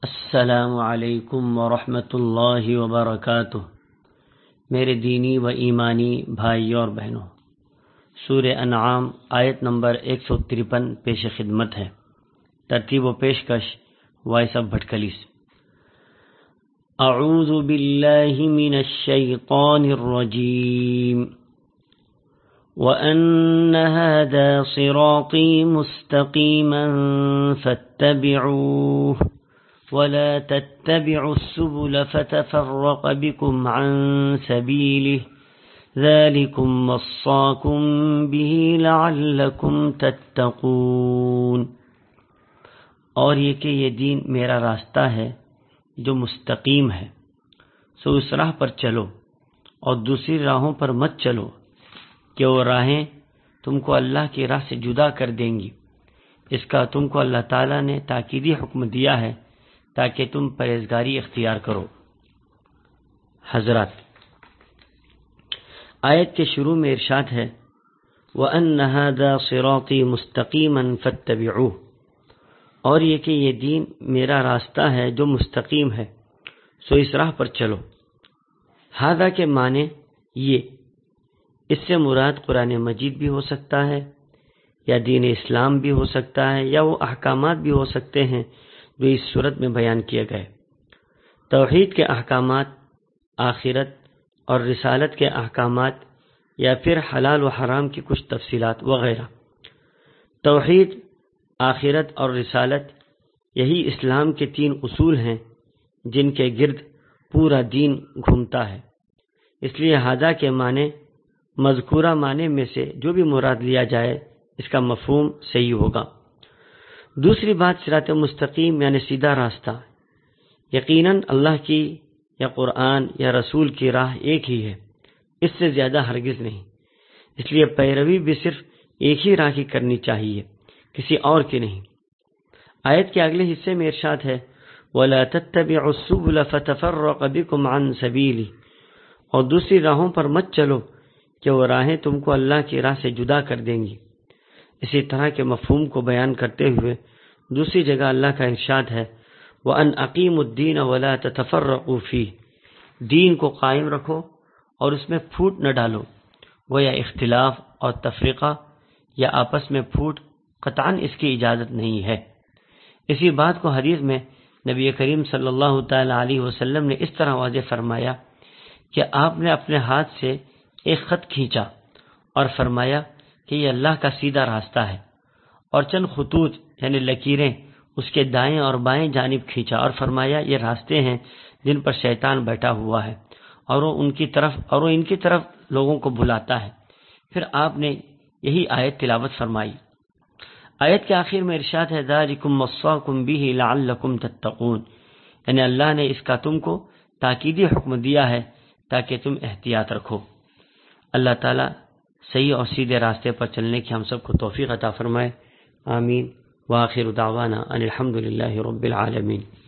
السلام علیکم ورحمۃ اللہ وبرکاتہ۔ میرے دینی و ایمانی بھائیوں اور بہنوں، سورہ انعام آیت نمبر 153 پیش خدمت ہے۔ ترتیب و پیشکش وائس آف بھٹکلیس۔ اعوذ باللہ من الشیطان الرجیم۔ وَأَنَّ هَذَا صِرَاطِي مُسْتَقِيمًا فَاتَّبِعُوهُ وَلَا تَتَّبِعُوا السُّبُلَ فَتَفَرَّقَ بِكُمْ عَن سَبِيلِهِ ذَلِكُمْ وَصَّاكُمْ بِهِ لَعَلَّكُمْ تَتَّقُونَ۔ اور یہ کہ یہ دین میرا راستہ ہے جو مستقیم ہے، سو اس راہ پر چلو اور دوسری راہوں پر مت چلو کہ وہ راہیں تم کو اللہ کی راہ سے جدا کر دیں گی۔ اس کا تم کو اللہ تعالیٰ نے تاکیدی حکم دیا ہے تاکہ تم پرہیزگاری اختیار کرو۔ حضرات، آیت کے شروع میں ارشاد ہے وَأَنَّ هَذَا صِرَاطِي مُسْتَقِيمًا فَاتَّبِعُوهُ، اور یہ کہ یہ دین میرا راستہ ہے جو مستقیم ہے، سو اس راہ پر چلو۔ ہذا کے معنی یہ، اس سے مراد قرآن مجید بھی ہو سکتا ہے، یا دین اسلام بھی ہو سکتا ہے، یا وہ احکامات بھی ہو سکتے ہیں جو اس صورت میں بیان کیے گئے۔ توحید کے احکامات، آخرت اور رسالت کے احکامات، یا پھر حلال و حرام کی کچھ تفصیلات وغیرہ۔ توحید، آخرت اور رسالت، یہی اسلام کے 3 اصول ہیں جن کے گرد پورا دین گھومتا ہے۔ اس لیے ہذا کے معنی مذکورہ معنی میں سے جو بھی مراد لیا جائے اس کا مفہوم صحیح ہوگا۔ دوسری بات، صراط مستقیم یعنی سیدھا راستہ، یقیناً اللہ کی یا قرآن یا رسول کی راہ ایک ہی ہے، اس سے زیادہ ہرگز نہیں۔ اس لیے پیروی بھی صرف ایک ہی راہ کی کرنی چاہیے، کسی اور کی نہیں۔ آیت کے اگلے حصے میں ارشاد ہے وَلَا تَتَّبِعُوا السُّبُلَ فَتَفَرَّقَ بِكُمْ عَن سَبِيلِهِ، اور دوسری راہوں پر مت چلو کہ وہ راہیں تم کو اللہ کی راہ سے جدا کر دیں گی۔ اسی طرح کے مفہوم کو بیان کرتے ہوئے دوسری جگہ اللہ کا ارشاد ہے وَأَنْ أَقِيمُوا الدِّينَ وَلَا تَتَفَرَّقُوا فِيهِ، دین کو قائم رکھو اور اس میں پھوٹ نہ ڈالو۔ وہ یا اختلاف اور تفریقہ یا آپس میں پھوٹ قطعاً اس کی اجازت نہیں ہے۔ اسی بات کو حدیث میں نبی کریم صلی اللہ تعالی علیہ وسلم نے اس طرح واضح فرمایا کہ آپ نے اپنے ہاتھ سے ایک خط کھینچا اور فرمایا کہ یہ اللہ کا سیدھا راستہ ہے، اور چند خطوط یعنی لکیریں اس کے دائیں اور بائیں جانب کھینچا اور فرمایا یہ راستے ہیں جن پر شیطان بیٹھا ہوا ہے اور وہ ان کی طرف لوگوں کو بلاتا ہے۔ پھر آپ نے یہی آیت تلاوت فرمائی۔ آیت کے آخر میں ارشاد ہے ذَلِكُمْ وَصَّاكُمْ بِهِ لَعَلَّكُمْ تَتَّقُونَ، یعنی اللہ نے اس کا تم کو تاکیدی حکم دیا ہے تاکہ تم احتیاط رکھو۔ اللہ تعالیٰ صحیح اور سیدھے راستے پر چلنے کی ہم سب کو توفیق عطا فرمائے۔ آمین۔ وآخر دعوانا ان الحمد للہ رب العالمین۔